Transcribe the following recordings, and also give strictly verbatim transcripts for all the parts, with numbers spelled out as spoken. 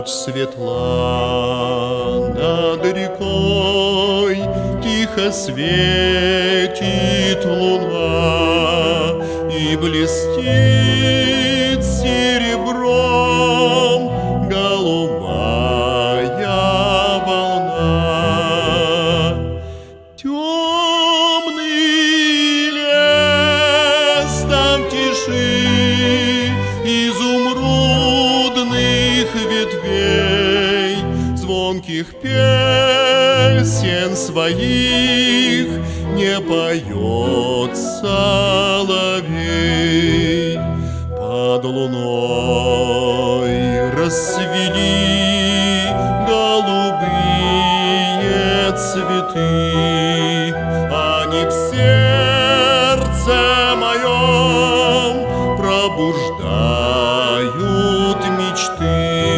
Ночь светла над рекой, тихо светит луна и блестит серебром голубая волна. Темный лес там тиши изумрудных ветвей, звонких песен своих не поет соловей. Под луной расцвели голубые цветы, они в сердце моем пробуждают мечты.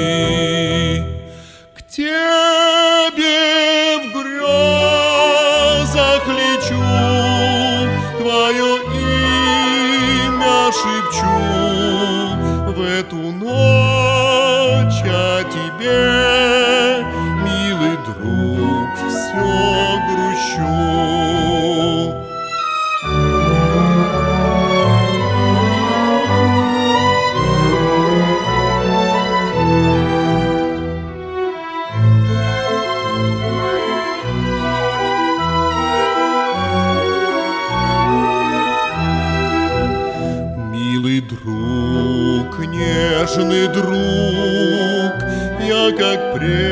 К тебе в грезах лечу, твое имя шепчу, в эту ночь о тебе, милый друг, все грущу. Милый друг, нежный друг, я как прежде